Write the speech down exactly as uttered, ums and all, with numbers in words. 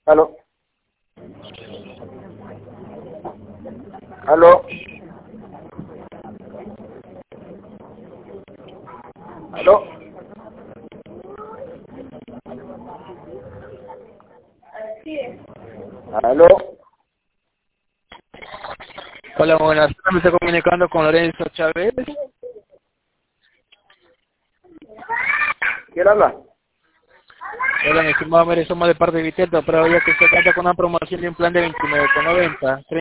Aló. Aló. Aló. Aló. Hola, buenas tardes. Me estoy comunicando con Lorenzo Chávez. ¿Quién habla? Hola, mi estimado, mire, somos de parte de Viterto, pero ya que se cuenta con una promoción de un plan de veintinueve con noventa.